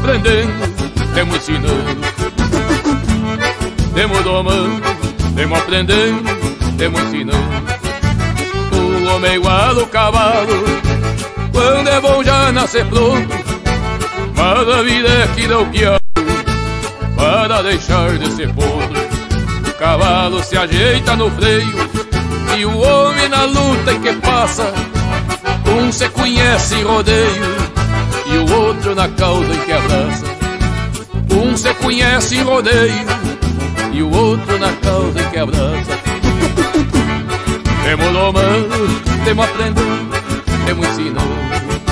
aprendendo, temos ensinando. Temos domando, temos aprendendo, temos ensinando. O homem é igual ao cavalo, quando é bom já nascer pronto. Mas a vida é que dá o piano para deixar de ser podre. O cavalo se ajeita no freio e o homem na luta em que passa. Um se conhece em rodeio e o outro na causa em que abraça. Um se conhece em rodeio e o outro na causa em que abraça. Temos domando, temos aprendendo, temos ensinando.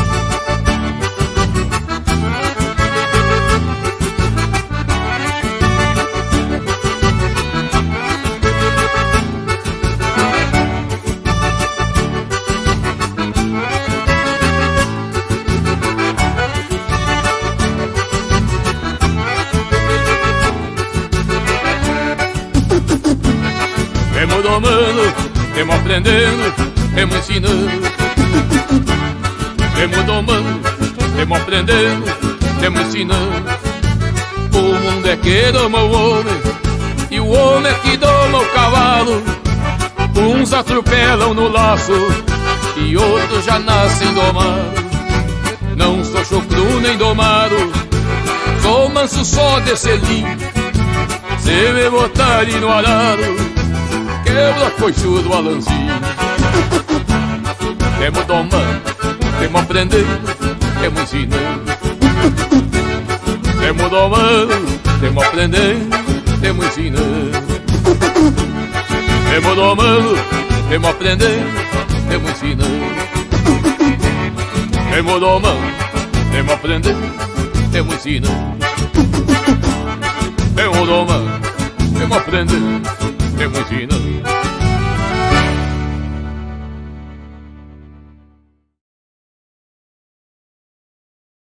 Temos domando, temos aprendendo, temos ensinando. Temos domando, temos aprendendo, temos ensinando. O mundo é que doma o homem e o homem é que doma o cavalo. Uns atropelam no laço e outros já nascem domados. Não sou chucru nem domado, sou manso só de selim. Se me botarem no arado, quebra coichudo alanzinho. Temos domando, temos aprendendo, temos ensinando. Temos domando, temos aprendendo, temos ensinando. Temos domando, temos aprendendo, temos ensinando. Temos domando, temos aprendendo, temos ensinando. Temos domando, temos aprendendo, temos ensinando.